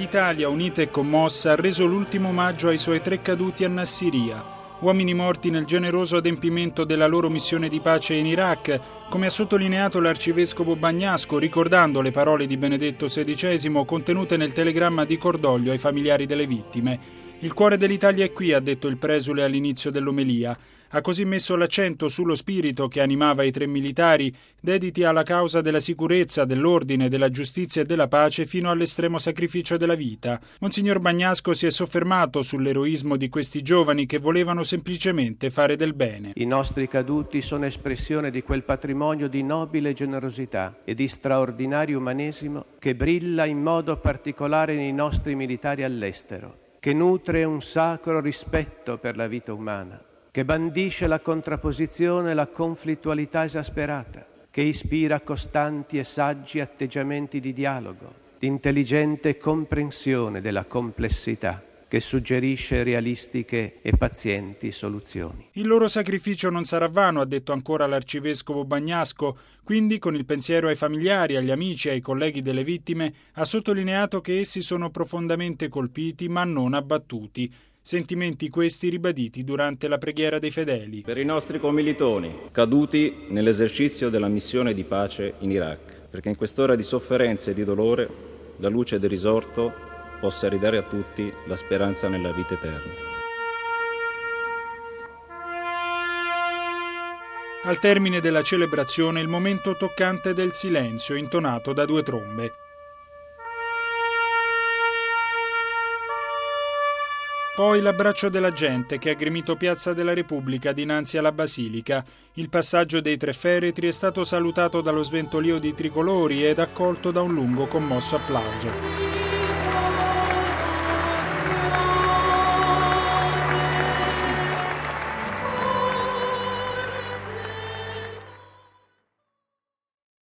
l'Italia, unita e commossa, ha reso l'ultimo omaggio ai suoi 3 caduti a Nassiriya, uomini morti nel generoso adempimento della loro missione di pace in Iraq, come ha sottolineato l'arcivescovo Bagnasco, ricordando le parole di Benedetto XVI contenute nel telegramma di cordoglio ai familiari delle vittime. Il cuore dell'Italia è qui, ha detto il presule all'inizio dell'omelia. Ha così messo l'accento sullo spirito che animava i 3 militari, dediti alla causa della sicurezza, dell'ordine, della giustizia e della pace fino all'estremo sacrificio della vita. Monsignor Bagnasco si è soffermato sull'eroismo di questi giovani che volevano semplicemente fare del bene. I nostri caduti sono espressione di quel patrimonio di nobile generosità e di straordinario umanesimo che brilla in modo particolare nei nostri militari all'estero, che nutre un sacro rispetto per la vita umana, che bandisce la contrapposizione e la conflittualità esasperata, che ispira costanti e saggi atteggiamenti di dialogo, di intelligente comprensione della complessità, che suggerisce realistiche e pazienti soluzioni. Il loro sacrificio non sarà vano, ha detto ancora l'arcivescovo Bagnasco, quindi con il pensiero ai familiari, agli amici e ai colleghi delle vittime ha sottolineato che essi sono profondamente colpiti ma non abbattuti. Sentimenti questi ribaditi durante la preghiera dei fedeli. Per i nostri commilitoni caduti nell'esercizio della missione di pace in Iraq, perché in quest'ora di sofferenza e di dolore la luce del risorto possa ridare a tutti la speranza nella vita eterna. Al termine della celebrazione il momento toccante del silenzio intonato da 2 trombe. Poi l'abbraccio della gente che ha gremito Piazza della Repubblica dinanzi alla Basilica. Il passaggio dei 3 feretri è stato salutato dallo sventolio di tricolori ed accolto da un lungo commosso applauso.